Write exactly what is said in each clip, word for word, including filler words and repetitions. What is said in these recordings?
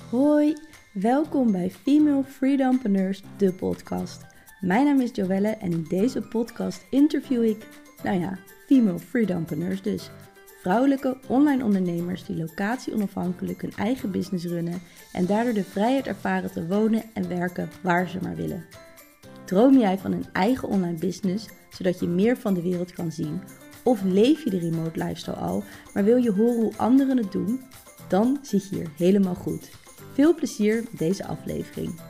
Hoi, welkom bij Female Freedompreneurs, de podcast. Mijn naam is Joelle en in deze podcast interview ik, nou ja, Female Freedompreneurs dus. Vrouwelijke online ondernemers die locatie onafhankelijk hun eigen business runnen en daardoor de vrijheid ervaren te wonen en werken waar ze maar willen. Droom jij van een eigen online business, zodat je meer van de wereld kan zien? Of leef je de remote lifestyle al, maar wil je horen hoe anderen het doen? Dan zit je hier helemaal goed. Veel plezier met deze aflevering.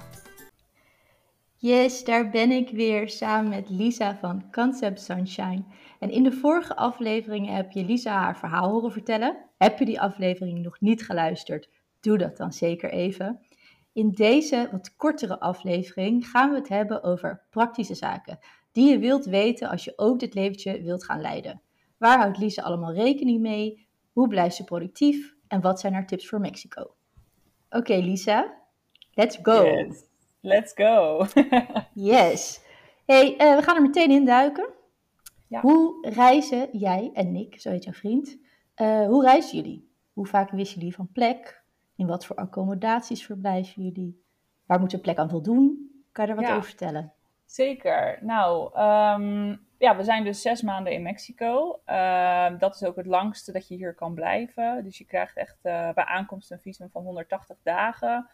Yes, daar ben ik weer samen met Lisa van Concept Sunshine. En in de vorige aflevering heb je Lisa haar verhaal horen vertellen. Heb je die aflevering nog niet geluisterd? Doe dat dan zeker even. In deze wat kortere aflevering gaan we het hebben over praktische zaken die je wilt weten als je ook dit leventje wilt gaan leiden. Waar houdt Lisa allemaal rekening mee? Hoe blijft ze productief? En wat zijn haar tips voor Mexico? Oké, okay, Lisa, let's go. Yes, let's go. Yes. Hey, uh, we gaan er meteen in duiken. Ja. Hoe reizen jij en Nick, zo heet jouw vriend, uh, hoe reizen jullie? Hoe vaak wisselen jullie van plek? In wat voor accommodaties verblijven jullie? Waar moet een plek aan voldoen? Kan je er wat ja, over vertellen? Zeker. Nou, um, ja, we zijn dus zes maanden in Mexico. Uh, dat is ook het langste dat je hier kan blijven. Dus je krijgt echt uh, bij aankomst een visum van honderdtachtig dagen.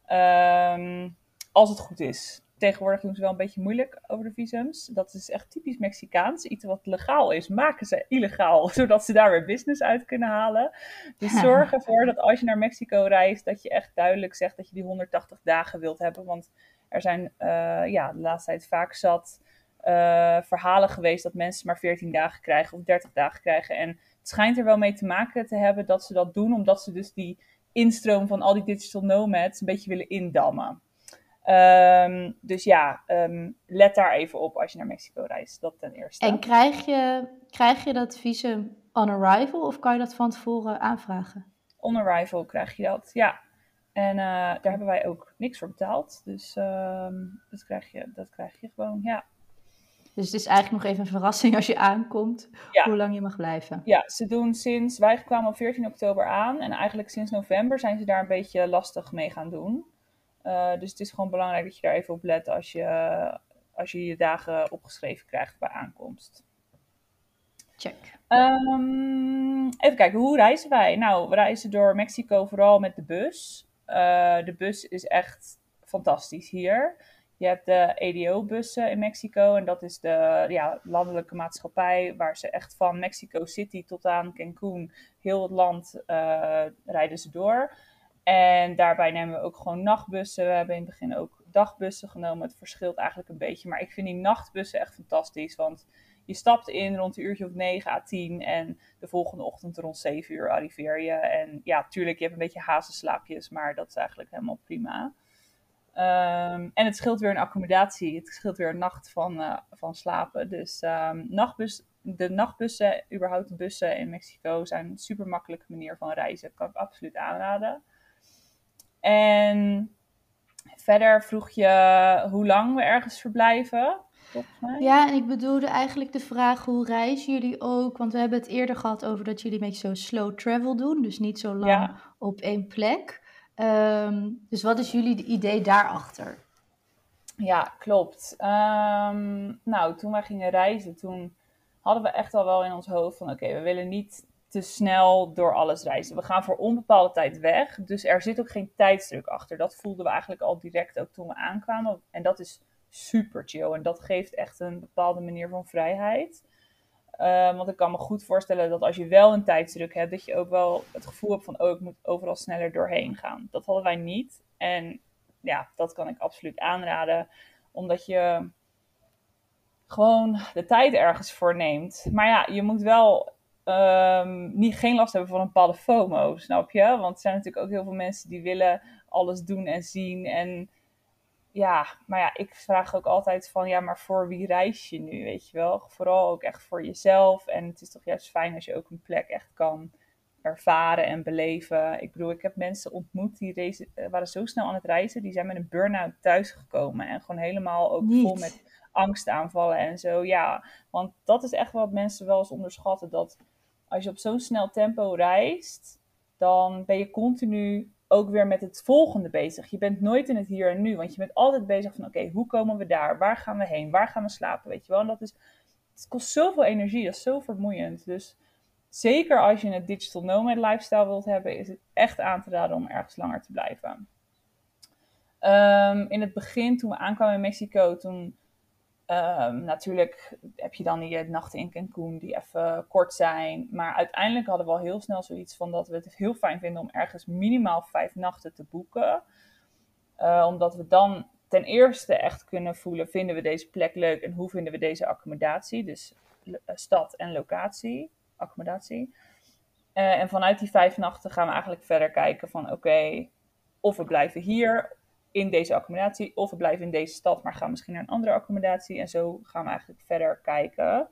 Um, als het goed is. Tegenwoordig doen ze wel een beetje moeilijk over de visums. Dat is echt typisch Mexicaans. Iets wat legaal is, maken ze illegaal, zodat ze daar weer business uit kunnen halen. Dus zorg ervoor dat als je naar Mexico reist, dat je echt duidelijk zegt dat je die honderdtachtig dagen wilt hebben. Want er zijn uh, ja, de laatste tijd vaak zat uh, verhalen geweest dat mensen maar veertien dagen krijgen of dertig dagen krijgen. En het schijnt er wel mee te maken te hebben dat ze dat doen, omdat ze dus die instroom van al die digital nomads een beetje willen indammen. Um, dus ja, um, let daar even op als je naar Mexico reist. Dat ten eerste. En krijg je, krijg je dat visum on arrival of kan je dat van tevoren aanvragen? On arrival krijg je dat, ja. En uh, daar hebben wij ook niks voor betaald. Dus um, dat, krijg je, dat krijg je gewoon, ja. Dus het is eigenlijk nog even een verrassing als je aankomt, ja. Hoe lang je mag blijven. Ja, ze doen sinds, wij kwamen op veertien oktober aan. En eigenlijk sinds november zijn ze daar een beetje lastig mee gaan doen. Uh, dus het is gewoon belangrijk dat je daar even op let als je, uh, als je je dagen opgeschreven krijgt bij aankomst. Check. Um, even kijken, hoe reizen wij? Nou, we reizen door Mexico vooral met de bus. Uh, de bus is echt fantastisch hier. Je hebt de E D O-bussen in Mexico en dat is de ja, landelijke maatschappij waar ze echt van Mexico City tot aan Cancún, heel het land, uh, rijden ze door. En daarbij nemen we ook gewoon nachtbussen. We hebben in het begin ook dagbussen genomen. Het verschilt eigenlijk een beetje, maar ik vind die nachtbussen echt fantastisch, want je stapt in rond een uurtje of negen à tien en de volgende ochtend rond zeven uur arriveer je. En ja, tuurlijk, je hebt een beetje hazenslaapjes, maar dat is eigenlijk helemaal prima. Um, en het scheelt weer een accommodatie. Het scheelt weer een nacht van, uh, van slapen. Dus um, nachtbus, de nachtbussen, überhaupt de bussen in Mexico, zijn een super makkelijke manier van reizen. Dat kan ik absoluut aanraden. En verder vroeg je hoe lang we ergens verblijven. Ja, en ik bedoelde eigenlijk de vraag, hoe reizen jullie ook? Want we hebben het eerder gehad over dat jullie een beetje zo slow travel doen. Dus niet zo lang ja. op één plek. Um, dus wat is jullie idee daarachter? Ja, klopt. Um, nou, toen wij gingen reizen, toen hadden we echt al wel in ons hoofd van oké, okay, we willen niet te snel door alles reizen. We gaan voor onbepaalde tijd weg, dus er zit ook geen tijdsdruk achter. Dat voelden we eigenlijk al direct ook toen we aankwamen. En dat is super chill en dat geeft echt een bepaalde manier van vrijheid. Uh, want ik kan me goed voorstellen dat als je wel een tijdsdruk hebt, dat je ook wel het gevoel hebt van, oh, ik moet overal sneller doorheen gaan. Dat hadden wij niet. En ja, dat kan ik absoluut aanraden, omdat je gewoon de tijd ergens voor neemt. Maar ja, je moet wel um, niet, geen last hebben van een bepaalde FOMO, snap je? Want er zijn natuurlijk ook heel veel mensen die willen alles doen en zien en ja, maar ja, ik vraag ook altijd van, ja, maar voor wie reis je nu, weet je wel? Vooral ook echt voor jezelf. En het is toch juist fijn als je ook een plek echt kan ervaren en beleven. Ik bedoel, ik heb mensen ontmoet die reizen, waren zo snel aan het reizen. Die zijn met een burn-out thuisgekomen. En gewoon helemaal ook Niet. vol met angstaanvallen en zo. Ja, want dat is echt wat mensen wel eens onderschatten. Dat als je op zo'n snel tempo reist, dan ben je continu ook weer met het volgende bezig. Je bent nooit in het hier en nu, want je bent altijd bezig van, oké, okay, hoe komen we daar? Waar gaan we heen? Waar gaan we slapen? Weet je wel? En dat is, het kost zoveel energie, dat is zo vermoeiend. Dus zeker als je een digital nomad lifestyle wilt hebben, is het echt aan te raden om ergens langer te blijven. Um, in het begin, toen we aankwamen in Mexico, toen um, natuurlijk heb je dan die nachten in Cancún die even kort zijn. Maar uiteindelijk hadden we al heel snel zoiets van dat we het heel fijn vinden om ergens minimaal vijf nachten te boeken. Uh, omdat we dan ten eerste echt kunnen voelen, vinden we deze plek leuk en hoe vinden we deze accommodatie? Dus uh, stad en locatie, accommodatie. Uh, en vanuit die vijf nachten gaan we eigenlijk verder kijken van oké, okay, of we blijven hier in deze accommodatie, of we blijven in deze stad, maar gaan misschien naar een andere accommodatie. En zo gaan we eigenlijk verder kijken.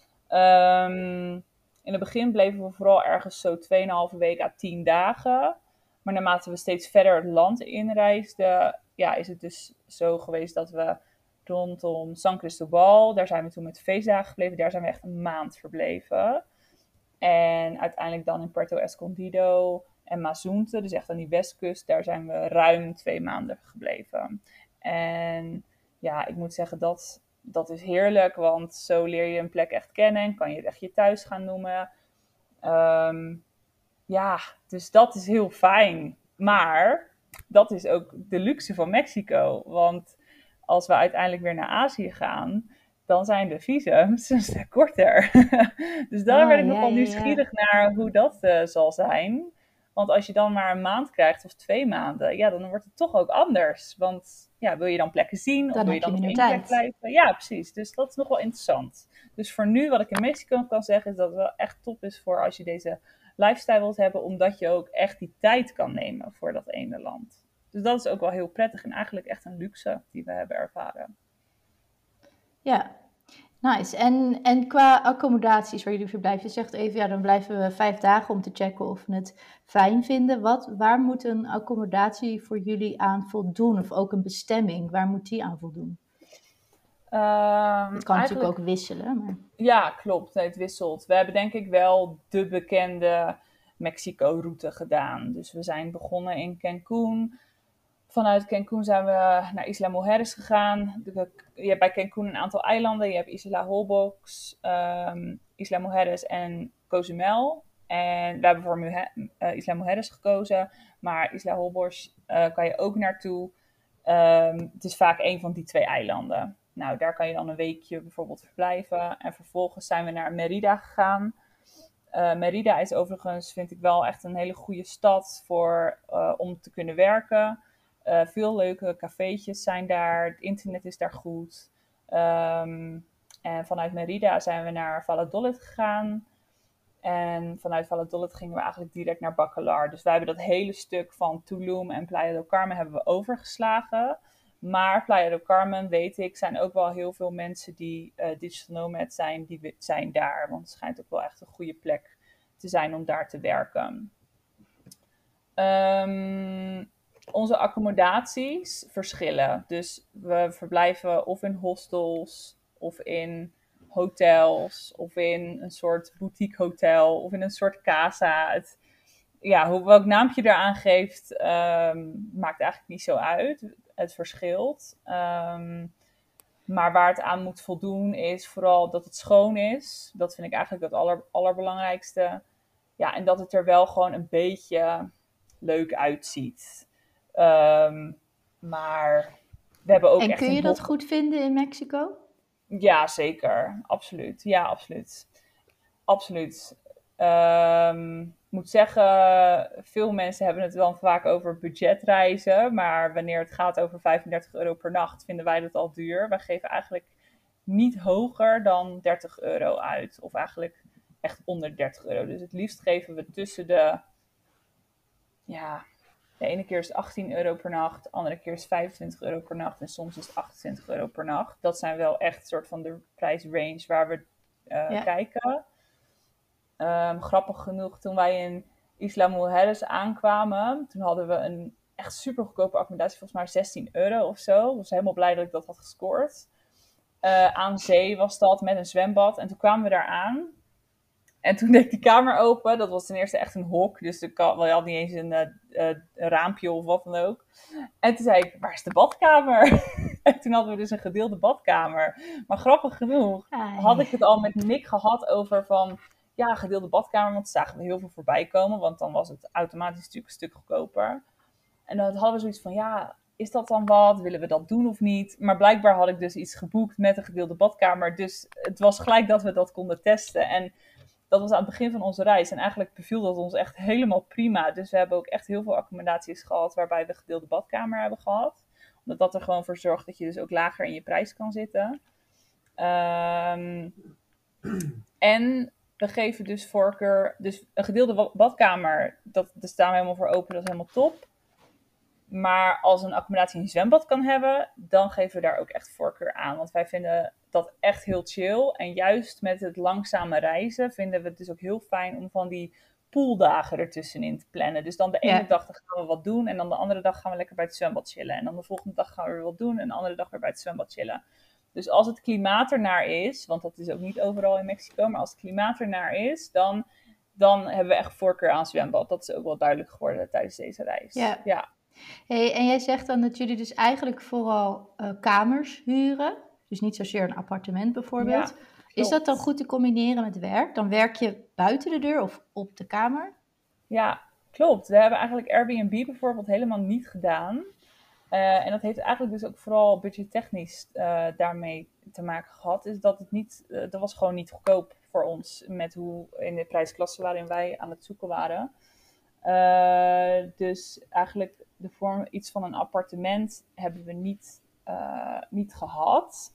Um, in het begin bleven we vooral ergens zo twee komma vijf weken à tien dagen. Maar naarmate we steeds verder het land inreisden, ja, is het dus zo geweest dat we rondom San Cristobal, daar zijn we toen met feestdagen gebleven, daar zijn we echt een maand verbleven. En uiteindelijk dan in Puerto Escondido en Mazunte, dus echt aan die westkust, daar zijn we ruim twee maanden gebleven. En ja, ik moet zeggen, dat, dat is heerlijk, want zo leer je een plek echt kennen en kan je het echt je thuis gaan noemen. Um, ja, dus dat is heel fijn. Maar dat is ook de luxe van Mexico, want als we uiteindelijk weer naar Azië gaan, dan zijn de visums een stuk korter. Dus daar oh, ben ik ja, nogal ja, nieuwsgierig ja. naar hoe dat uh, zal zijn. Want als je dan maar een maand krijgt of twee maanden, ja, dan wordt het toch ook anders. Want ja, wil je dan plekken zien of Dan wil je heb je dan op minder één plek tijd. blijven? Ja, precies. Dus dat is nog wel interessant. Dus voor nu, wat ik in Mexico kan zeggen, is dat het wel echt top is voor als je deze lifestyle wilt hebben, omdat je ook echt die tijd kan nemen voor dat ene land. Dus dat is ook wel heel prettig en eigenlijk echt een luxe die we hebben ervaren. Ja, nice. En, en qua accommodaties waar jullie verblijven, je zegt even, ja, dan blijven we vijf dagen om te checken of we het fijn vinden. Wat, waar moet een accommodatie voor jullie aan voldoen? Of ook een bestemming, waar moet die aan voldoen? Um, Het kan eigenlijk... natuurlijk ook wisselen. Maar... Ja, klopt. Nee, het wisselt. We hebben denk ik wel de bekende Mexico-route gedaan. Dus we zijn begonnen in Cancún. Vanuit Cancún zijn we naar Isla Mujeres gegaan. Je hebt bij Cancún een aantal eilanden. Je hebt Isla Holbox, um, Isla Mujeres en Cozumel. En we hebben voor Muhe- uh, Isla Mujeres gekozen. Maar Isla Holbox uh, kan je ook naartoe. Um, het is vaak een van die twee eilanden. Nou, daar kan je dan een weekje bijvoorbeeld verblijven. En vervolgens zijn we naar Mérida gegaan. Uh, Mérida is overigens, vind ik wel echt een hele goede stad voor, uh, om te kunnen werken. Uh, veel leuke cafeetjes zijn daar. Het internet is daar goed. Um, en vanuit Mérida zijn we naar Valladolid gegaan. En vanuit Valladolid gingen we eigenlijk direct naar Bacalar. Dus wij hebben dat hele stuk van Tulum en Playa del Carmen hebben we overgeslagen. Maar Playa del Carmen, weet ik, zijn ook wel heel veel mensen die uh, digital nomad zijn, die zijn daar. Want het schijnt ook wel echt een goede plek te zijn om daar te werken. Um, onze accommodaties verschillen. Dus we verblijven of in hostels of in hotels of in een soort boutique hotel of in een soort casa. Het, ja, hoe, welk naampje je eraan geeft, um, maakt eigenlijk niet zo uit. Het verschilt. Um, maar waar het aan moet voldoen is vooral dat het schoon is. Dat vind ik eigenlijk het aller, allerbelangrijkste. Ja, en dat het er wel gewoon een beetje leuk uitziet. Um, maar we hebben ook en echt... kun je een dat bo- goed vinden in Mexico? Ja, zeker. Absoluut. Ja, absoluut. Absoluut. Um, ik moet zeggen, veel mensen hebben het dan vaak over budgetreizen. Maar wanneer het gaat over vijfendertig euro per nacht, vinden wij dat al duur. Wij geven eigenlijk niet hoger dan dertig euro uit. Of eigenlijk echt onder dertig euro. Dus het liefst geven we tussen de... Ja, de ene keer is het achttien euro per nacht. De andere keer is het vijfentwintig euro per nacht. En soms is het achtentwintig euro per nacht. Dat zijn wel echt soort van de prijsrange waar we uh, Ja. kijken. Um, grappig genoeg, toen wij in Isla Mujeres aankwamen, toen hadden we een echt super goedkope accommodatie, volgens mij zestien euro of zo. Ik was helemaal blij dat ik dat had gescoord. Uh, aan zee was dat, met een zwembad. En toen kwamen we daar aan. En toen deed ik die kamer open. Dat was ten eerste echt een hok. Dus ik had, wel, je had niet eens een, uh, een raampje of wat dan ook. En toen zei ik, waar is de badkamer? En toen hadden we dus een gedeelde badkamer. Maar grappig genoeg Ai. had ik het al met Nick gehad over van... Ja, gedeelde badkamer. Want daar zagen we heel veel voorbij komen. Want dan was het automatisch natuurlijk een stuk goedkoper. En dan hadden we zoiets van, ja... Is dat dan wat? Willen we dat doen of niet? Maar blijkbaar had ik dus iets geboekt met een gedeelde badkamer. Dus het was gelijk dat we dat konden testen. En dat was aan het begin van onze reis. En eigenlijk beviel dat ons echt helemaal prima. Dus we hebben ook echt heel veel accommodaties gehad waarbij we gedeelde badkamer hebben gehad. Omdat dat er gewoon voor zorgt dat je dus ook lager in je prijs kan zitten. Um, en we geven dus voorkeur... Dus een gedeelde badkamer, dat, daar staan we helemaal voor open. Dat is helemaal top. Maar als een accommodatie een zwembad kan hebben, dan geven we daar ook echt voorkeur aan. Want wij vinden dat echt heel chill. En juist met het langzame reizen vinden we het dus ook heel fijn om van die pooldagen ertussenin te plannen. Dus dan de ene Ja. dag dan gaan we wat doen en dan de andere dag gaan we lekker bij het zwembad chillen. En dan de volgende dag gaan we weer wat doen en de andere dag weer bij het zwembad chillen. Dus als het klimaat ernaar is, want dat is ook niet overal in Mexico, maar als het klimaat ernaar is, dan, dan hebben we echt voorkeur aan zwembad. Dat is ook wel duidelijk geworden tijdens deze reis. Ja. ja. Hey, en jij zegt dan dat jullie dus eigenlijk vooral uh, kamers huren. Dus niet zozeer een appartement bijvoorbeeld. Ja, is dat dan goed te combineren met werk? Dan werk je buiten de deur of op de kamer? Ja, klopt. We hebben eigenlijk Airbnb bijvoorbeeld helemaal niet gedaan. Uh, en dat heeft eigenlijk dus ook vooral budgettechnisch uh, daarmee te maken gehad. Is dat het niet, uh, dat was gewoon niet goedkoop voor ons met hoe in de prijsklasse waarin wij aan het zoeken waren. Uh, dus eigenlijk de vorm iets van een appartement hebben we niet, uh, niet gehad.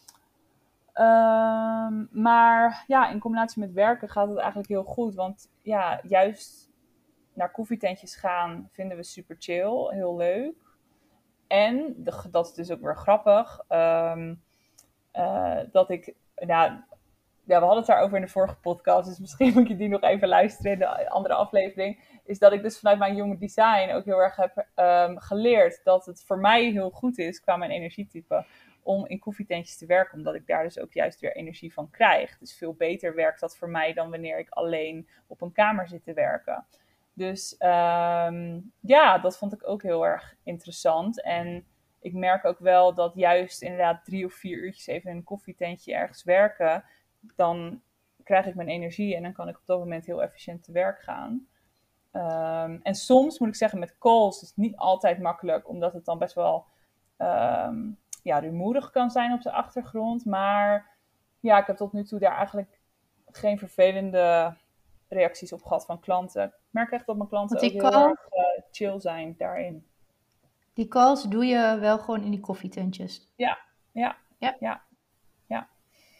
Uh, maar ja, in combinatie met werken gaat het eigenlijk heel goed. Want ja, juist naar koffietentjes gaan vinden we super chill, heel leuk. En, de, dat is dus ook weer grappig, um, uh, dat ik, nou, ja, we hadden het daarover in de vorige podcast, dus misschien moet je die nog even luisteren in de andere aflevering, is dat ik dus vanuit mijn jonge design ook heel erg heb um, geleerd dat het voor mij heel goed is, qua mijn energietype, om in koffietentjes te werken, omdat ik daar dus ook juist weer energie van krijg. Dus veel beter werkt dat voor mij dan wanneer ik alleen op een kamer zit te werken. Dus um, ja, dat vond ik ook heel erg interessant. En ik merk ook wel dat juist inderdaad drie of vier uurtjes even in een koffietentje ergens werken, dan krijg ik mijn energie en dan kan ik op dat moment heel efficiënt te werk gaan. Um, en soms moet ik zeggen, met calls is het niet altijd makkelijk, omdat het dan best wel um, ja, rumoerig kan zijn op de achtergrond. Maar ja, ik heb tot nu toe daar eigenlijk geen vervelende reacties op gehad van klanten. Ik merk echt dat mijn klanten ook heel call, erg uh, chill zijn daarin. Die calls doe je wel gewoon in die koffietentjes? Ja, ja, ja. ja, ja.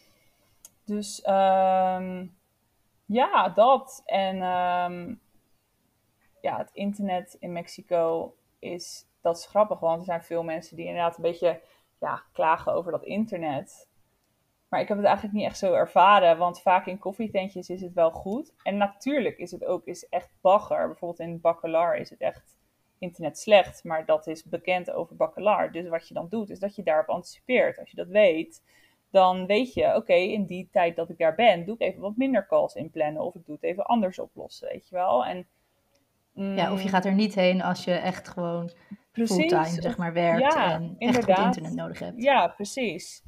Dus um, ja, dat. En um, ja, het internet in Mexico is, dat is grappig, want er zijn veel mensen die inderdaad een beetje ja, klagen over dat internet. Maar ik heb het eigenlijk niet echt zo ervaren, want vaak in koffietentjes is het wel goed. En natuurlijk is het ook is echt bagger. Bijvoorbeeld in Bacalar is het echt internet slecht, maar dat is bekend over Bacalar. Dus wat je dan doet, is dat je daarop anticipeert. Als je dat weet, dan weet je, oké, okay, in die tijd dat ik daar ben, doe ik even wat minder calls inplannen. Of ik doe het even anders oplossen, weet je wel. En, mm, ja, of je gaat er niet heen als je echt gewoon precies, fulltime zeg maar, werkt ja, en inderdaad. echt goed internet nodig hebt. Ja, precies.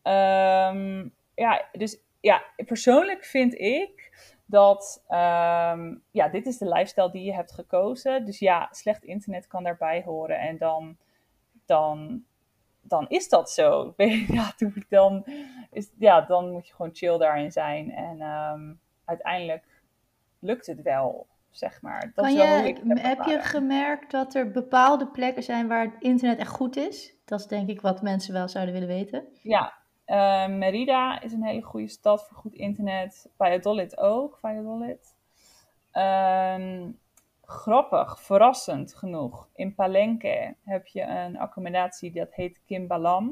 Um, ja, dus ja, persoonlijk vind ik dat, um, ja, dit is de lifestyle die je hebt gekozen. Dus ja, slecht internet kan daarbij horen en dan, dan, dan is dat zo. Ja, dan, is, ja, dan moet je gewoon chill daarin zijn en um, uiteindelijk lukt het wel, zeg maar. Dat kan is wel je, hoe ik het heb heb je gemerkt dat er bepaalde plekken zijn waar het internet echt goed is? Dat is denk ik wat mensen wel zouden willen weten. Ja. Uh, Merida is een hele goede stad voor goed internet. Valladolid ook. Valladolid. Um, grappig, verrassend genoeg. In Palenque heb je een accommodatie dat heet Kimbalam.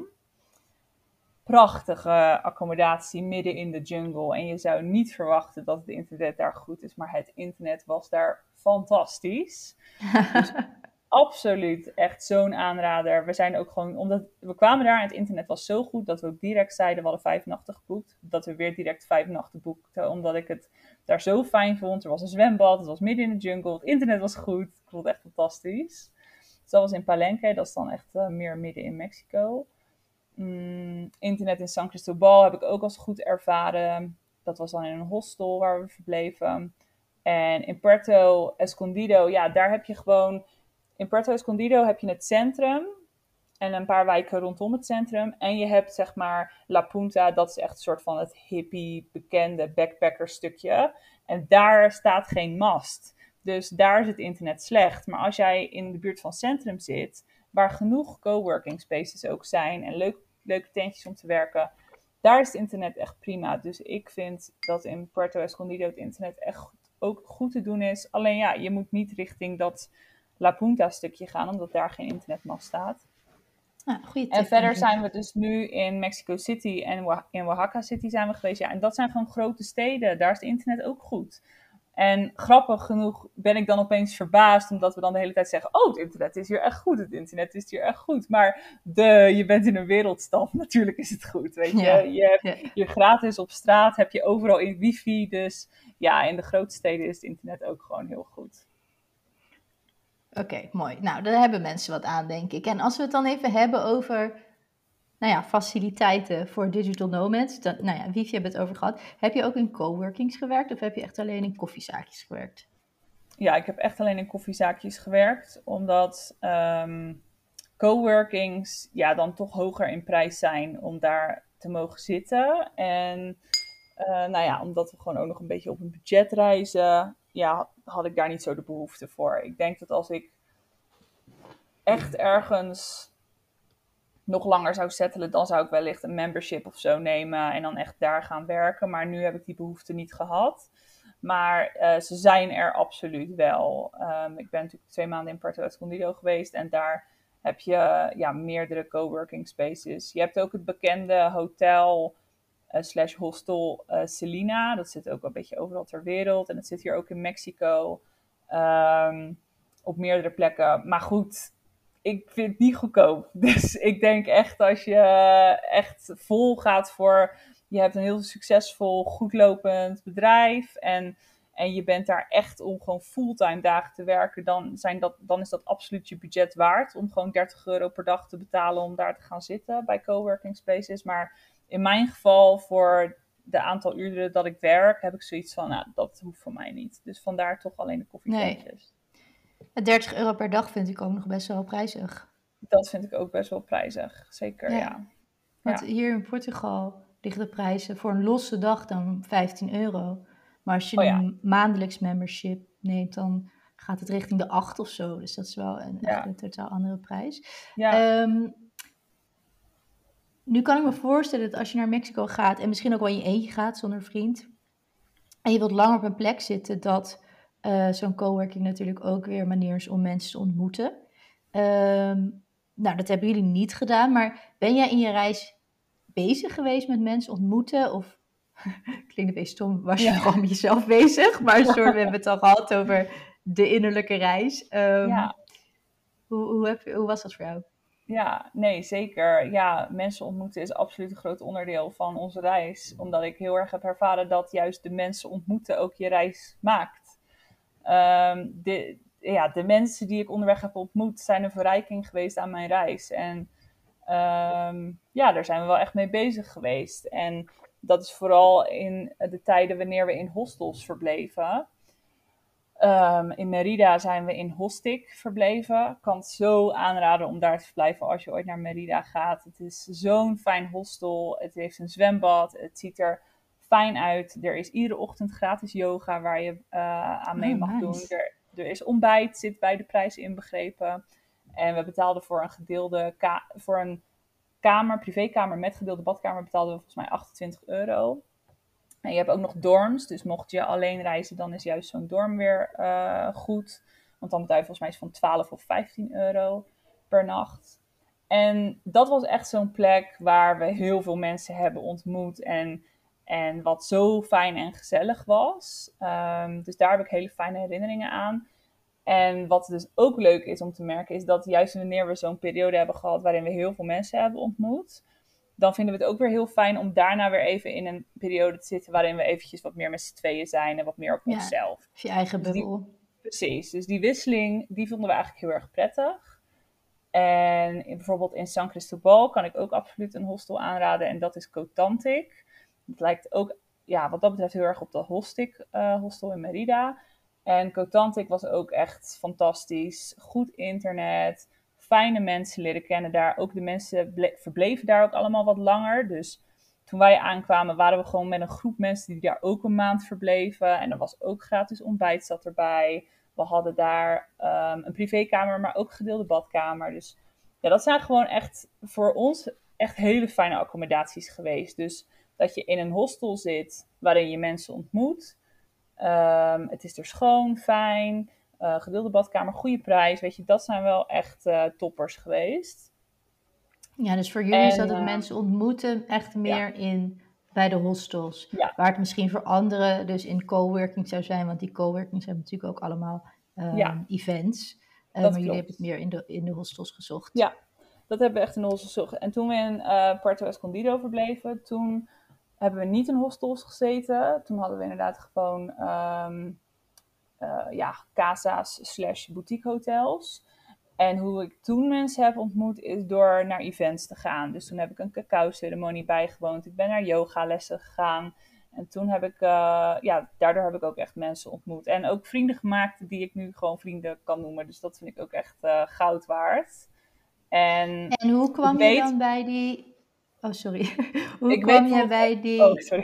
Prachtige accommodatie midden in de jungle. En je zou niet verwachten dat het internet daar goed is. Maar het internet was daar fantastisch. Dus Absoluut, echt zo'n aanrader. We zijn ook gewoon, omdat we kwamen daar en het internet was zo goed dat we ook direct zeiden, we hadden vijf nachten geboekt, dat we weer direct vijf nachten boekten, omdat ik het daar zo fijn vond. Er was een zwembad, het was midden in de jungle, het internet was goed, ik vond het echt fantastisch. Dus dat was in Palenque, dat is dan echt uh, meer midden in Mexico. Mm, internet in San Cristobal heb ik ook als goed ervaren. Dat was dan in een hostel waar we verbleven. En in Puerto Escondido, ja, daar heb je gewoon... In Puerto Escondido heb je het centrum en een paar wijken rondom het centrum. En je hebt zeg maar La Punta, dat is echt een soort van het hippie, bekende backpacker stukje. En daar staat geen mast. Dus daar is het internet slecht. Maar als jij in de buurt van het centrum zit, waar genoeg coworking spaces ook zijn en leuk, leuke tentjes om te werken, daar is het internet echt prima. Dus ik vind dat in Puerto Escondido het internet echt ook goed te doen is. Alleen ja, je moet niet richting dat La Punta stukje gaan, omdat daar geen internetmast staat. Ah, goeie En tip, verder denk ik. zijn we dus nu in Mexico City en in Oaxaca City zijn we geweest. Ja, en dat zijn gewoon grote steden. Daar is het internet ook goed. En grappig genoeg ben ik dan opeens verbaasd, omdat we dan de hele tijd zeggen, oh, het internet is hier echt goed, het internet is hier echt goed. Maar de, je bent in een wereldstad, natuurlijk is het goed, weet je. Ja, Je hebt ja. hier gratis op straat, heb je overal in wifi, dus ja, in de grote steden is het internet ook gewoon heel goed. Oké, okay, mooi. Nou, daar hebben mensen wat aan, denk ik. En als we het dan even hebben over, nou ja, faciliteiten voor digital nomads. Dan, nou ja, wifi hebben we het over gehad. Heb je ook in coworkings gewerkt of heb je echt alleen in koffiezaakjes gewerkt? Ja, ik heb echt alleen in koffiezaakjes gewerkt, omdat um, coworkings ja, dan toch hoger in prijs zijn om daar te mogen zitten. En uh, nou ja, omdat we gewoon ook nog een beetje op een budget reizen, ja, had ik daar niet zo de behoefte voor. Ik denk dat als ik echt ergens nog langer zou settelen, dan zou ik wellicht een membership of zo nemen en dan echt daar gaan werken. Maar nu heb ik die behoefte niet gehad. Maar uh, ze zijn er absoluut wel. Um, ik ben natuurlijk twee maanden in Puerto Escondido geweest en daar heb je ja, meerdere coworking spaces. Je hebt ook het bekende hotel uh, slash hostel uh, Selina. Dat zit ook een beetje overal ter wereld. En dat zit hier ook in Mexico. Um, op meerdere plekken. Maar goed, ik vind het niet goedkoop. Dus ik denk echt als je echt vol gaat voor... Je hebt een heel succesvol, goedlopend bedrijf en, en je bent daar echt om gewoon fulltime dagen te werken, dan, zijn dat, dan is dat absoluut je budget waard om gewoon dertig euro per dag te betalen om daar te gaan zitten bij coworking spaces. Maar in mijn geval, voor de aantal uren dat ik werk, heb ik zoiets van, nou, dat hoeft voor mij niet. Dus vandaar toch alleen de koffietentjes. Nee. dertig euro per dag vind ik ook nog best wel prijzig. Dat vind ik ook best wel prijzig, zeker, ja. ja. Want ja. hier in Portugal liggen de prijzen voor een losse dag dan vijftien euro. Maar als je oh, een ja. maandelijks membership neemt, dan gaat het richting de acht of zo. Dus dat is wel een, echt ja. een totaal andere prijs. Ja. Um, nu kan ik me voorstellen dat als je naar Mexico gaat en misschien ook wel in je eentje gaat zonder vriend, en je wilt langer op een plek zitten, dat uh, zo'n coworking natuurlijk ook weer een manier is om mensen te ontmoeten. Um, nou, dat hebben jullie niet gedaan, maar ben jij in je reis bezig geweest met mensen ontmoeten? Of, klinkt een beetje stom, was je ja. gewoon met jezelf bezig? Maar een soort, we hebben het al gehad over de innerlijke reis. Um, ja. hoe, hoe, heb je, hoe was dat voor jou? Ja, nee, zeker. Ja, mensen ontmoeten is absoluut een groot onderdeel van onze reis. Omdat ik heel erg heb ervaren dat juist de mensen ontmoeten ook je reis maakt. Um, de, ja, de mensen die ik onderweg heb ontmoet zijn een verrijking geweest aan mijn reis. En um, ja, daar zijn we wel echt mee bezig geweest. En dat is vooral in de tijden wanneer we in hostels verbleven. Um, in Mérida zijn we in Hostik verbleven. Ik kan het zo aanraden om daar te verblijven als je ooit naar Mérida gaat. Het is zo'n fijn hostel. Het heeft een zwembad. Het ziet er fijn uit. Er is iedere ochtend gratis yoga waar je uh, aan mee mag oh, nice. doen. Er, er is ontbijt, zit bij de prijs inbegrepen. En we betaalden voor een gedeelde ka- voor een kamer, privékamer met gedeelde badkamer, betaalden we volgens mij achtentwintig euro. En je hebt ook nog dorms, dus mocht je alleen reizen, dan is juist zo'n dorm weer uh, goed. Want dan betaal je volgens mij iets van twaalf of vijftien euro per nacht. En dat was echt zo'n plek waar we heel veel mensen hebben ontmoet. En, en wat zo fijn en gezellig was. Um, dus daar heb ik hele fijne herinneringen aan. En wat dus ook leuk is om te merken, is dat juist wanneer we zo'n periode hebben gehad waarin we heel veel mensen hebben ontmoet, dan vinden we het ook weer heel fijn om daarna weer even in een periode te zitten waarin we eventjes wat meer met z'n tweeën zijn en wat meer op Ja, onszelf. of je eigen Dus die, bubbel. precies, dus die wisseling, die vonden we eigenlijk heel erg prettig. En in, bijvoorbeeld in San Cristobal kan ik ook absoluut een hostel aanraden en dat is Cotantic. Het lijkt ook, ja, wat dat betreft heel erg op de Hostic uh, hostel in Merida. En Cotantic was ook echt fantastisch. Goed internet, fijne mensen leren kennen daar. Ook de mensen ble- verbleven daar ook allemaal wat langer. Dus toen wij aankwamen waren we gewoon met een groep mensen die daar ook een maand verbleven. En er was ook gratis ontbijt zat erbij. We hadden daar um, een privékamer, maar ook gedeelde badkamer. Dus ja, dat zijn gewoon echt voor ons echt hele fijne accommodaties geweest. Dus dat je in een hostel zit waarin je mensen ontmoet. Um, het is er schoon, fijn, uh, gedeelde badkamer, goede prijs. Weet je, dat zijn wel echt uh, toppers geweest. Ja, dus voor jullie En, zat het uh, mensen ontmoeten echt meer ja. in bij de hostels. Ja. Waar het misschien voor anderen dus in coworking zou zijn. Want die coworkings hebben natuurlijk ook allemaal um, ja. events. Uh, maar jullie hebben het meer in de, in de hostels gezocht. Ja, dat hebben we echt in de hostels gezocht. En toen we in uh, Puerto Escondido verbleven, toen hebben we niet in hostels gezeten. Toen hadden we inderdaad gewoon um, uh, ja, casa's slash boutique hotels. En hoe ik toen mensen heb ontmoet is door naar events te gaan. Dus toen heb ik een cacao-ceremonie bijgewoond. Ik ben naar yogalessen gegaan. En toen heb ik, uh, ja, daardoor heb ik ook echt mensen ontmoet. En ook vrienden gemaakt die ik nu gewoon vrienden kan noemen. Dus dat vind ik ook echt uh, goud waard. En, en hoe kwam je weet... dan bij die... Oh, sorry. hoe ik kwam weet je bij die... Oh, sorry.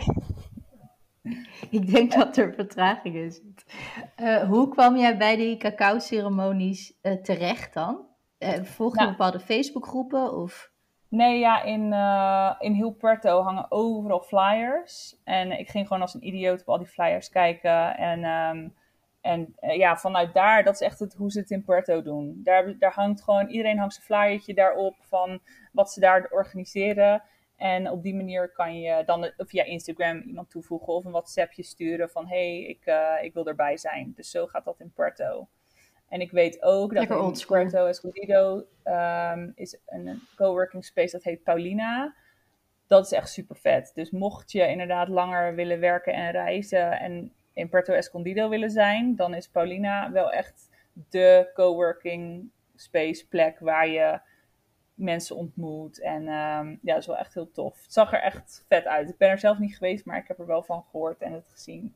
Ik denk dat er vertraging is. Uh, hoe kwam jij bij die cacao-ceremonies uh, terecht dan? Uh, volg je nou, bepaalde Facebookgroepen of... Nee, ja, in, uh, in heel Puerto hangen overal flyers. En ik ging gewoon als een idioot op al die flyers kijken. En, um, en uh, ja, vanuit daar, dat is echt het, hoe ze het in Puerto doen. Daar, daar hangt gewoon, iedereen hangt zijn flyertje daarop van wat ze daar organiseren. En op die manier kan je dan via Instagram iemand toevoegen of een WhatsAppje sturen van hé, hey, ik, uh, ik wil erbij zijn. Dus zo gaat dat in Puerto. En ik weet ook dat in Puerto Escondido um, is een, een coworking space dat heet Paulina. Dat is echt super vet. Dus mocht je inderdaad langer willen werken en reizen en in Puerto Escondido willen zijn, dan is Paulina wel echt de coworking space plek waar je mensen ontmoet. En um, ja, dat is wel echt heel tof. Het zag er echt vet uit. Ik ben er zelf niet geweest, maar ik heb er wel van gehoord en het gezien.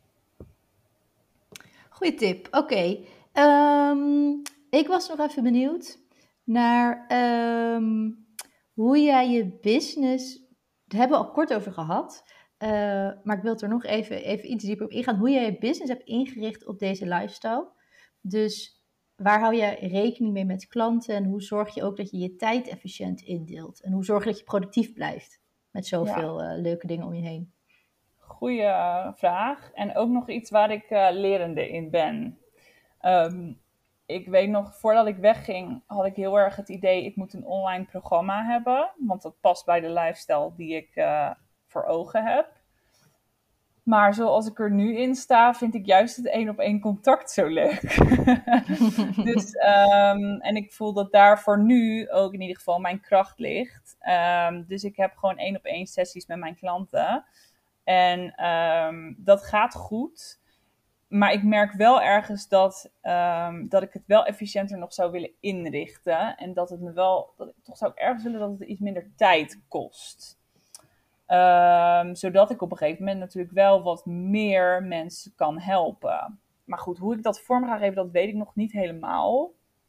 Goeie tip. Oké. Okay. Um, ik was nog even benieuwd naar um, hoe jij je business... Daar hebben we al kort over gehad. Uh, maar ik wil er nog even, even iets dieper op ingaan. Hoe jij je business hebt ingericht op deze lifestyle. Dus waar hou je rekening mee met klanten? En hoe zorg je ook dat je je tijd efficiënt indeelt? En hoe zorg je dat je productief blijft met zoveel ja. uh, leuke dingen om je heen? Goeie uh, vraag. En ook nog iets waar ik uh, lerende in ben. Um, ik weet nog, voordat ik wegging, had ik heel erg het idee, ik moet een online programma hebben. Want dat past bij de lifestyle die ik uh, voor ogen heb. Maar zoals ik er nu in sta, vind ik juist het één op één contact zo leuk. dus, um, en ik voel dat daar voor nu ook in ieder geval mijn kracht ligt. Um, dus ik heb gewoon één op één sessies met mijn klanten. En um, dat gaat goed. Maar ik merk wel ergens dat, um, dat ik het wel efficiënter nog zou willen inrichten. En dat het me wel, dat ik toch zou ik ergens willen dat het iets minder tijd kost. Um, zodat ik op een gegeven moment natuurlijk wel wat meer mensen kan helpen. Maar goed, hoe ik dat vorm ga geven, dat weet ik nog niet helemaal.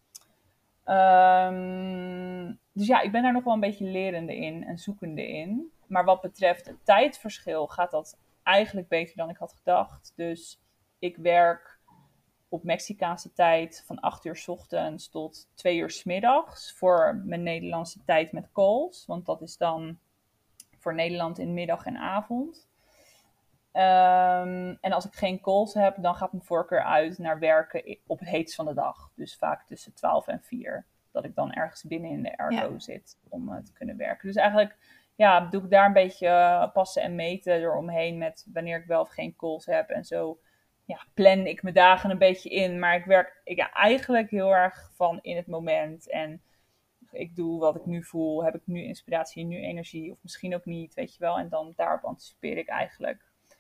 Um, dus ja, ik ben daar nog wel een beetje lerende in en zoekende in. Maar wat betreft het tijdverschil gaat dat eigenlijk beter dan ik had gedacht. Dus ik werk op Mexicaanse tijd van acht uur 's ochtends tot twee uur 's middags voor mijn Nederlandse tijd met calls. Want dat is dan voor Nederland in middag en avond. Um, en als ik geen calls heb, dan gaat mijn voorkeur uit naar werken op het heetst van de dag. Dus vaak tussen twaalf en vier. Dat ik dan ergens binnen in de airco ja. zit om uh, te kunnen werken. Dus eigenlijk ja, doe ik daar een beetje uh, passen en meten eromheen met wanneer ik wel of geen calls heb. En zo ja, plan ik mijn dagen een beetje in. Maar ik werk ik, ja, eigenlijk heel erg van in het moment. En ik doe wat ik nu voel. Heb ik nu inspiratie, nu energie? Of misschien ook niet, weet je wel. En dan daarop anticipeer ik eigenlijk.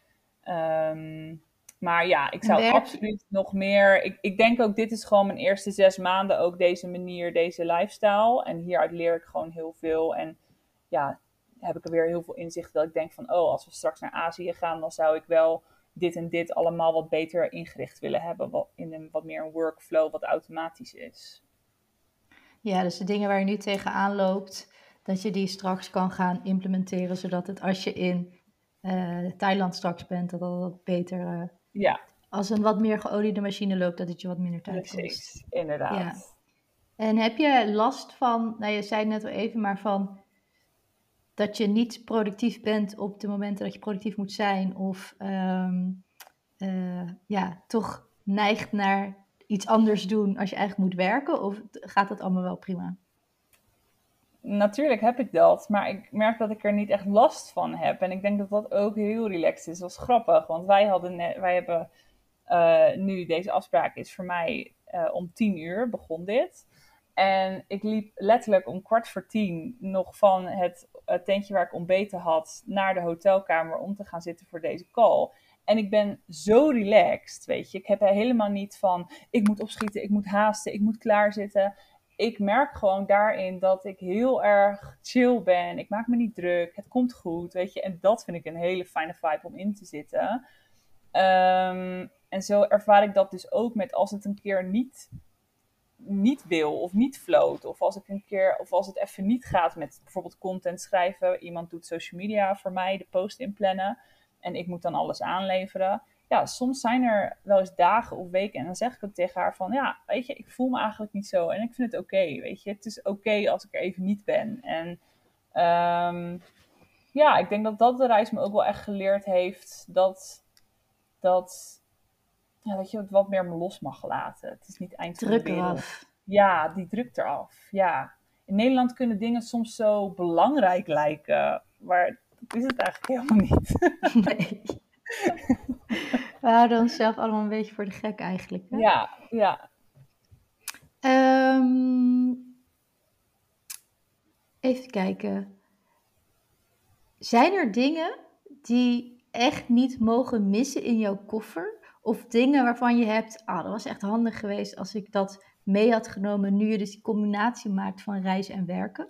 Um, maar ja, ik En zou werk absoluut nog meer... Ik, ik denk ook, dit is gewoon mijn eerste zes maanden ook deze manier, deze lifestyle. En hieruit leer ik gewoon heel veel. En ja, heb ik er weer heel veel inzicht dat ik denk van... Oh, als we straks naar Azië gaan, dan zou ik wel dit en dit allemaal wat beter ingericht willen hebben. Wat, in een wat meer een workflow, wat automatisch is. Ja, dus de dingen waar je nu tegenaan loopt, dat je die straks kan gaan implementeren, zodat het als je in uh, Thailand straks bent, dat dat wat beter, uh, ja, als een wat meer geoliede machine loopt, dat het je wat minder tijd kost. Precies, inderdaad. Ja. En heb je last van, nou je zei het net al even, maar van dat je niet productief bent op de momenten dat je productief moet zijn, of um, uh, ja, toch neigt naar iets anders doen als je eigenlijk moet werken, of gaat dat allemaal wel prima? Natuurlijk heb ik dat, maar ik merk dat ik er niet echt last van heb. En ik denk dat dat ook heel relaxed is. Dat is grappig, want wij, hadden net, wij hebben uh, nu, deze afspraak is voor mij uh, om tien uur begon dit. En ik liep letterlijk om kwart voor tien nog van het uh, tentje waar ik ontbeten had naar de hotelkamer om te gaan zitten voor deze call. En ik ben zo relaxed, weet je. Ik heb er helemaal niet van, ik moet opschieten, ik moet haasten, ik moet klaarzitten. Ik merk gewoon daarin dat ik heel erg chill ben. Ik maak me niet druk. Het komt goed, weet je. En dat vind ik een hele fijne vibe om in te zitten. Um, en zo ervaar ik dat dus ook met als het een keer niet, niet wil of niet float. Of als ik een keer, of als het even niet gaat met bijvoorbeeld content schrijven. Iemand doet social media voor mij, de post inplannen. En ik moet dan alles aanleveren. Ja, soms zijn er wel eens dagen of weken en dan zeg ik ook tegen haar van, ja, weet je, ik voel me eigenlijk niet zo en ik vind het oké, okay, weet je. Het is oké okay als ik er even niet ben. En um, ja, ik denk dat dat de reis me ook wel echt geleerd heeft dat, dat ja, dat je het wat meer me los mag laten. Het is niet eind van de wereld. Eraf. Ja, die druk eraf, ja. In Nederland kunnen dingen soms zo belangrijk lijken, maar dat is het eigenlijk helemaal niet. Nee. We houden onszelf allemaal een beetje voor de gek eigenlijk. Hè? Ja, ja. Um, even kijken. Zijn er dingen die echt niet mogen missen in jouw koffer? Of dingen waarvan je hebt, ah, dat was echt handig geweest als ik dat mee had genomen, nu je dus die combinatie maakt van reizen en werken?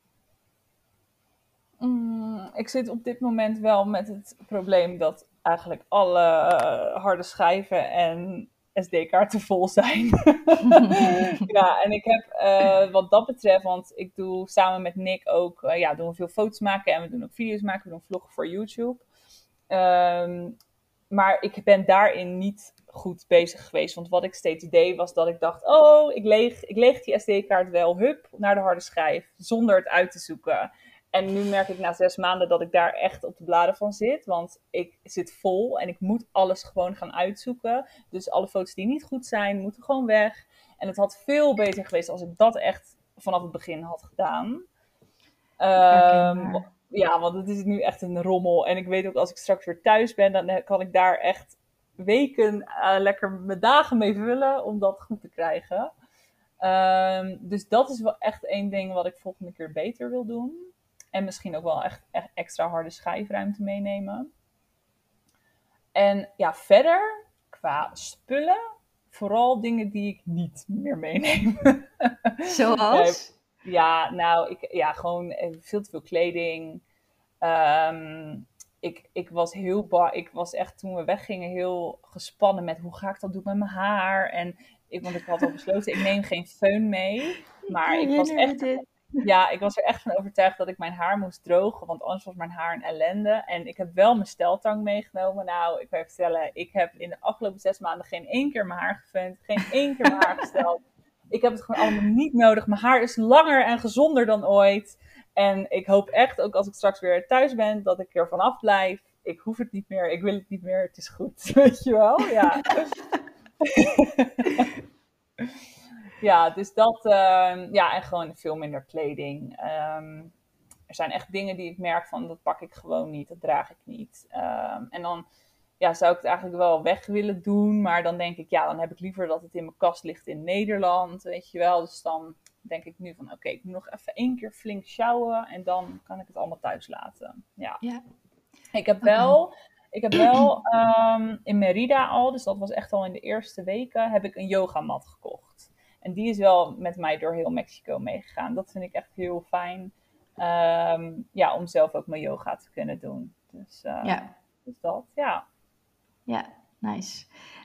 Mm, ik zit op dit moment wel met het probleem dat eigenlijk alle uh, harde schijven en S D-kaarten vol zijn. Ja, en ik heb uh, wat dat betreft, want ik doe samen met Nick ook, uh, ja, doen we veel foto's maken en we doen ook video's maken, we doen vloggen voor YouTube. Um, maar ik ben daarin niet goed bezig geweest, want wat ik steeds deed was dat ik dacht, oh, ik leeg, ik leeg die S D-kaart wel, hup, naar de harde schijf, zonder het uit te zoeken. En nu merk ik na zes maanden dat ik daar echt op de bladen van zit. Want ik zit vol en ik moet alles gewoon gaan uitzoeken. Dus alle foto's die niet goed zijn, moeten gewoon weg. En het had veel beter geweest als ik dat echt vanaf het begin had gedaan. Um, ja, want het is nu echt een rommel. En ik weet ook als ik straks weer thuis ben, dan kan ik daar echt weken uh, lekker mijn dagen mee vullen om dat goed te krijgen. Um, dus dat is wel echt één ding wat ik volgende keer beter wil doen. En misschien ook wel echt, echt extra harde schijfruimte meenemen. En ja, verder, qua spullen, vooral dingen die ik niet meer meeneem. Zoals? Ja, nou, ik, ja, gewoon veel te veel kleding. Um, ik, ik was heel bang. Ik was echt, toen we weggingen, heel gespannen met hoe ga ik dat doen met mijn haar. En ik, want ik had al besloten, ik neem geen föhn mee. Maar ik was echt... Dit. Ja, ik was er echt van overtuigd dat ik mijn haar moest drogen, want anders was mijn haar een ellende. En ik heb wel mijn steltang meegenomen. Nou, ik wil je vertellen, ik heb in de afgelopen zes maanden geen één keer mijn haar gefund, geen één keer mijn haar gesteld. Ik heb het gewoon allemaal niet nodig. Mijn haar is langer en gezonder dan ooit. En ik hoop echt, ook als ik straks weer thuis ben, dat ik er vanaf blijf. Ik hoef het niet meer, ik wil het niet meer, het is goed. Weet je wel? Ja. Ja, dus dat, uh, ja, en gewoon veel minder kleding. Um, er zijn echt dingen die ik merk van, dat pak ik gewoon niet, dat draag ik niet. Um, en dan, ja, zou ik het eigenlijk wel weg willen doen. Maar dan denk ik, ja, dan heb ik liever dat het in mijn kast ligt in Nederland, weet je wel. Dus dan denk ik nu van, oké, okay, ik moet nog even één keer flink sjouwen en dan kan ik het allemaal thuis laten. Ja. Ja. Ik heb Okay. wel, ik heb wel um, in Merida al, dus dat was echt al in de eerste weken, heb ik een yogamat gekocht. En die is wel met mij door heel Mexico meegegaan. Dat vind ik echt heel fijn. Um, ja, om zelf ook mijn yoga te kunnen doen. Dus, uh, ja. dus dat, ja. Ja, nice.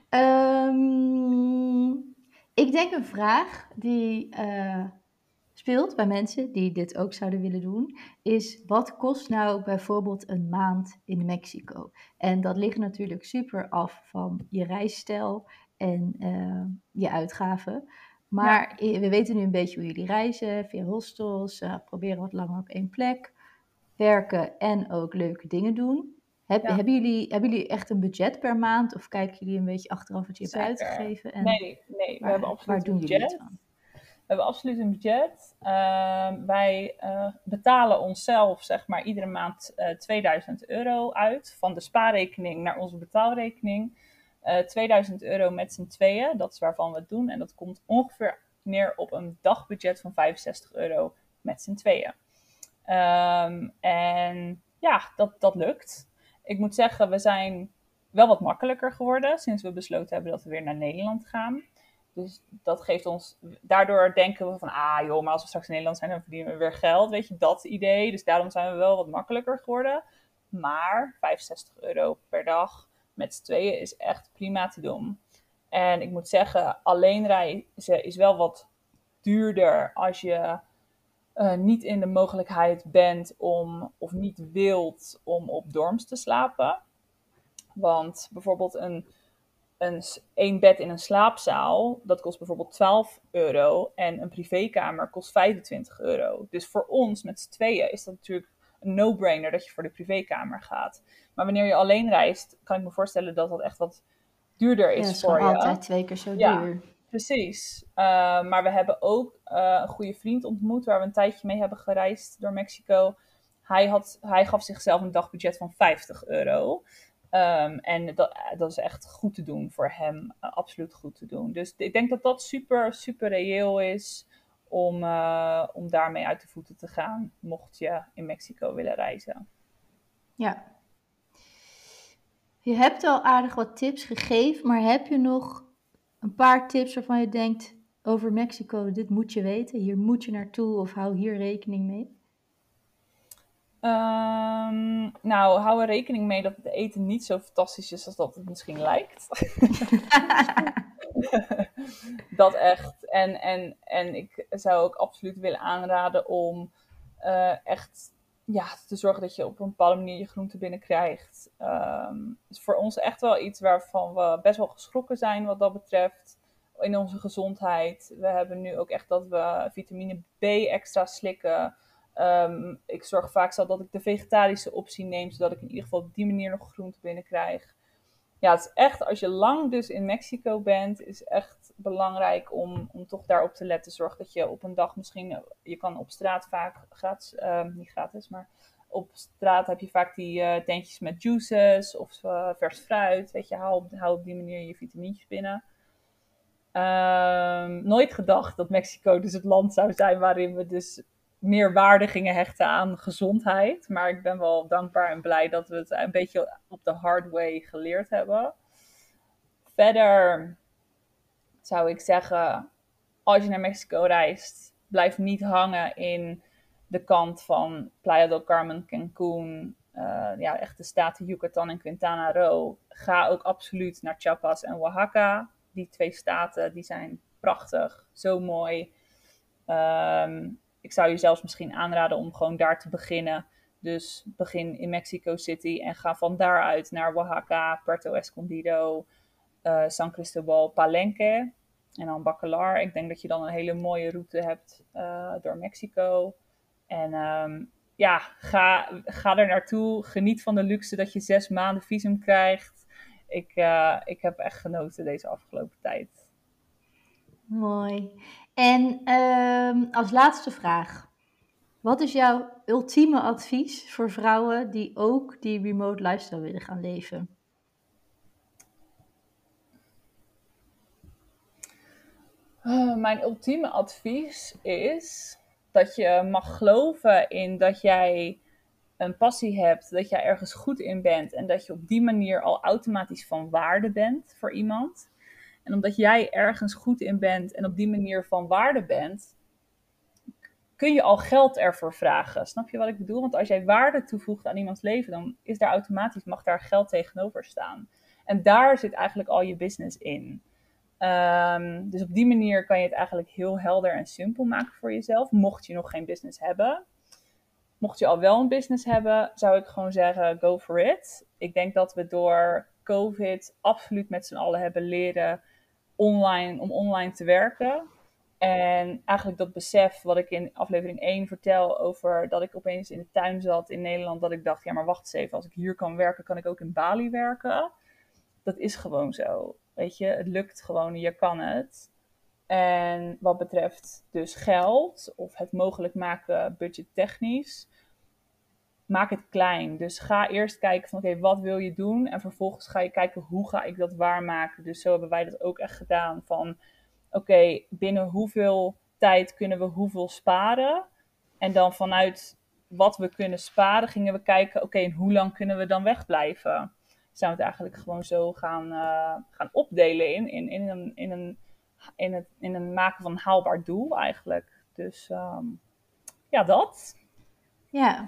Um, ik denk een vraag die uh, speelt bij mensen die dit ook zouden willen doen, is wat kost nou bijvoorbeeld een maand in Mexico? En dat ligt natuurlijk super af van je reisstijl en uh, je uitgaven. Maar ja. We weten nu een beetje hoe jullie reizen, via hostels, uh, proberen wat langer op één plek, werken en ook leuke dingen doen. Heb, ja. hebben, jullie, hebben jullie echt een budget per maand? Of kijken jullie een beetje achteraf wat je hebt Zeker. uitgegeven? En nee, nee, waar, we hebben absoluut waar doen een budget. jullie het aan? We hebben absoluut een budget. Uh, wij uh, betalen onszelf zeg maar iedere maand uh, tweeduizend euro uit. Van de spaarrekening naar onze betaalrekening. Uh, tweeduizend euro met z'n tweeën. Dat is waarvan we het doen. En dat komt ongeveer neer op een dagbudget van vijfenzestig euro met z'n tweeën. Um, en ja, dat, dat lukt. Ik moet zeggen, we zijn wel wat makkelijker geworden sinds we besloten hebben dat we weer naar Nederland gaan. Dus dat geeft ons, daardoor denken we van, ah joh, maar als we straks in Nederland zijn, dan verdienen we weer geld. Weet je, dat idee. Dus daarom zijn we wel wat makkelijker geworden. Maar vijfenzestig euro per dag met z'n tweeën is echt prima te doen. En ik moet zeggen, alleen reizen is wel wat duurder als je uh, niet in de mogelijkheid bent om, of niet wilt om op dorms te slapen. Want bijvoorbeeld een, een één bed in een slaapzaal, dat kost bijvoorbeeld twaalf euro. En een privékamer kost vijfentwintig euro. Dus voor ons met z'n tweeën is dat natuurlijk een no-brainer dat je voor de privékamer gaat. Maar wanneer je alleen reist, kan ik me voorstellen dat dat echt wat duurder is, ja, is voor je. Ja, altijd twee keer zo ja, duur. Precies. Uh, maar we hebben ook uh, een goede vriend ontmoet waar we een tijdje mee hebben gereisd door Mexico. Hij, had, hij gaf zichzelf een dagbudget van vijftig euro. Um, en dat, dat is echt goed te doen voor hem. Uh, absoluut goed te doen. Dus ik denk dat dat super, super reëel is om, uh, om daarmee uit de voeten te gaan. Mocht je in Mexico willen reizen. Ja. Je hebt al aardig wat tips gegeven, maar heb je nog een paar tips waarvan je denkt over Mexico, dit moet je weten, hier moet je naartoe of hou hier rekening mee? Um, nou, hou er rekening mee dat het eten niet zo fantastisch is als dat het misschien lijkt. Dat echt. En, en, en ik zou ook absoluut willen aanraden om uh, echt ja, te zorgen dat je op een bepaalde manier je groente binnenkrijgt. Um, is voor ons echt wel iets waarvan we best wel geschrokken zijn wat dat betreft. In onze gezondheid. We hebben nu ook echt dat we vitamine B extra slikken. Um, ik zorg vaak zo dat ik de vegetarische optie neem, zodat ik in ieder geval op die manier nog groente binnenkrijg. Ja, het is echt, als je lang dus in Mexico bent, is echt belangrijk om, om toch daarop te letten. Zorg dat je op een dag misschien, je kan op straat vaak, gratis, uh, niet gratis, maar op straat heb je vaak die uh, tentjes met juices of uh, vers fruit. Weet je, hou op, hou op die manier je vitamintjes binnen. Um, nooit gedacht dat Mexico dus het land zou zijn waarin we dus meer waarde gingen hechten aan gezondheid. Maar ik ben wel dankbaar en blij dat we het een beetje op de hard way geleerd hebben. Verder zou ik zeggen, als je naar Mexico reist, blijf niet hangen in de kant van Playa del Carmen, Cancún. Uh, ja, echt de staten Yucatan en Quintana Roo. Ga ook absoluut naar Chiapas en Oaxaca. Die twee staten, die zijn prachtig, zo mooi. Um, ik zou je zelfs misschien aanraden om gewoon daar te beginnen. Dus begin in Mexico City en ga van daaruit naar Oaxaca, Puerto Escondido, uh, San Cristobal, Palenque en dan Bacalar. Ik denk dat je dan een hele mooie route hebt uh, door Mexico. En um, ja, ga, ga er naartoe. Geniet van de luxe dat je zes maanden visum krijgt. Ik, uh, ik heb echt genoten deze afgelopen tijd. Mooi. En um, als laatste vraag. Wat is jouw ultieme advies voor vrouwen die ook die remote lifestyle willen gaan leven? Uh, mijn ultieme advies is dat je mag geloven in dat jij een passie hebt, dat jij ergens goed in bent en dat je op die manier al automatisch van waarde bent voor iemand. En omdat jij ergens goed in bent en op die manier van waarde bent, kun je al geld ervoor vragen. Snap je wat ik bedoel? Want als jij waarde toevoegt aan iemands leven, dan is daar automatisch, mag daar geld tegenover staan. En daar zit eigenlijk al je business in. Um, dus op die manier kan je het eigenlijk heel helder en simpel maken voor jezelf, mocht je nog geen business hebben. Mocht je al wel een business hebben, zou ik gewoon zeggen, go for it. Ik denk dat we door COVID absoluut met z'n allen hebben leren online, om online te werken. En eigenlijk dat besef wat ik in aflevering één vertel over dat ik opeens in de tuin zat in Nederland, dat ik dacht, ja maar wacht eens even, als ik hier kan werken, kan ik ook in Bali werken. Dat is gewoon zo. Weet je, het lukt gewoon, je kan het. En wat betreft dus geld of het mogelijk maken budgettechnisch, maak het klein. Dus ga eerst kijken van oké, okay, wat wil je doen? En vervolgens ga je kijken hoe ga ik dat waarmaken. Dus zo hebben wij dat ook echt gedaan van oké, okay, binnen hoeveel tijd kunnen we hoeveel sparen? En dan vanuit wat we kunnen sparen gingen we kijken oké, okay, en hoe lang kunnen we dan wegblijven? Zijn we het eigenlijk gewoon zo gaan, uh, gaan opdelen in, in, in, een, in, een, in, het, in een maken van een haalbaar doel eigenlijk. Dus um, ja, dat. Ja.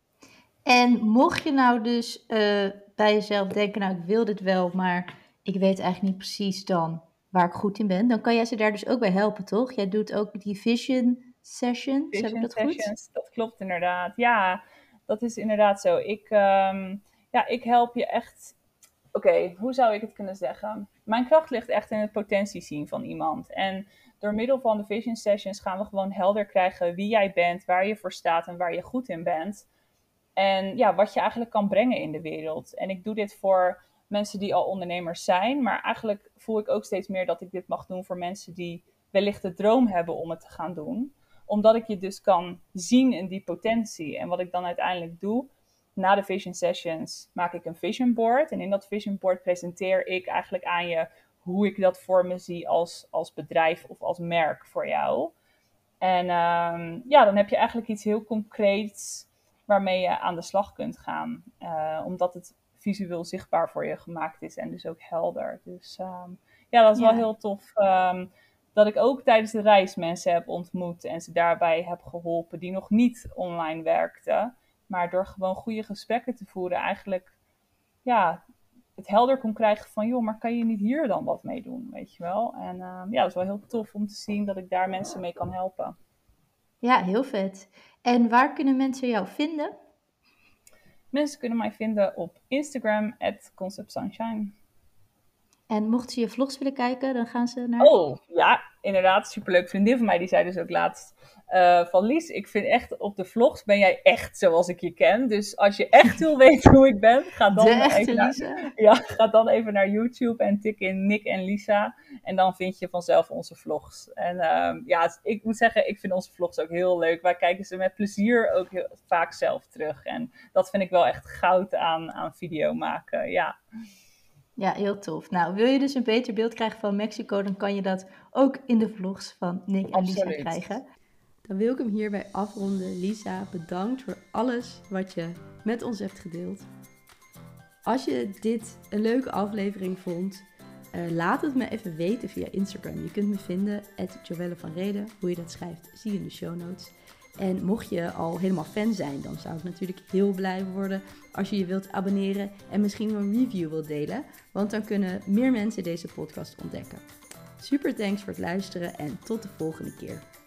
En mocht je nou dus uh, bij jezelf denken, nou ik wil dit wel, maar ik weet eigenlijk niet precies dan waar ik goed in ben, dan kan jij ze daar dus ook bij helpen, toch? Jij doet ook die vision sessions, vision heb ik dat sessions, goed? Dat klopt inderdaad. Ja, dat is inderdaad zo. Ik, um, ja, ik help je echt. Oké, okay, hoe zou ik het kunnen zeggen? Mijn kracht ligt echt in het potentie zien van iemand. En door middel van de vision sessions gaan we gewoon helder krijgen wie jij bent, waar je voor staat en waar je goed in bent. En ja, wat je eigenlijk kan brengen in de wereld. En ik doe dit voor mensen die al ondernemers zijn. Maar eigenlijk voel ik ook steeds meer dat ik dit mag doen voor mensen die wellicht de droom hebben om het te gaan doen. Omdat ik je dus kan zien in die potentie. En wat ik dan uiteindelijk doe, na de vision sessions maak ik een vision board. En in dat vision board presenteer ik eigenlijk aan je hoe ik dat voor me zie als, als bedrijf of als merk voor jou. En um, ja, dan heb je eigenlijk iets heel concreets waarmee je aan de slag kunt gaan. Uh, omdat het visueel zichtbaar voor je gemaakt is en dus ook helder. Dus um, ja, dat is ja. wel heel tof. Um, dat ik ook tijdens de reis mensen heb ontmoet en ze daarbij heb geholpen die nog niet online werkten. Maar door gewoon goede gesprekken te voeren eigenlijk ja, het helder kon krijgen van joh, maar kan je niet hier dan wat mee doen, weet je wel. En uh, ja, dat is wel heel tof om te zien dat ik daar mensen mee kan helpen. Ja, heel vet. En waar kunnen mensen jou vinden? Mensen kunnen mij vinden op Instagram, at Concept Sunshine. En mochten ze je vlogs willen kijken, dan gaan ze naar... Oh, ja, inderdaad. Superleuk. Vriendin van mij, die zei dus ook laatst uh, van Lies, ik vind echt op de vlogs ben jij echt zoals ik je ken. Dus als je echt wil weten hoe ik ben, ga dan, even naar, ja, ga dan even naar YouTube en tik in Nick en Lisa. En dan vind je vanzelf onze vlogs. En uh, ja, ik moet zeggen, ik vind onze vlogs ook heel leuk. Wij kijken ze met plezier ook heel, vaak zelf terug. En dat vind ik wel echt goud aan, aan video maken, ja. Ja, heel tof. Nou, wil je dus een beter beeld krijgen van Mexico, dan kan je dat ook in de vlogs van Nick en Absoluut. Lisa krijgen. Dan wil ik hem hierbij afronden. Lisa, bedankt voor alles wat je met ons hebt gedeeld. Als je dit een leuke aflevering vond, uh, laat het me even weten via Instagram. Je kunt me vinden, at Joelle van Rheden. Hoe je dat schrijft, zie je in de show notes. En mocht je al helemaal fan zijn, dan zou ik natuurlijk heel blij worden als je je wilt abonneren en misschien een review wilt delen. Want dan kunnen meer mensen deze podcast ontdekken. Super thanks voor het luisteren en tot de volgende keer.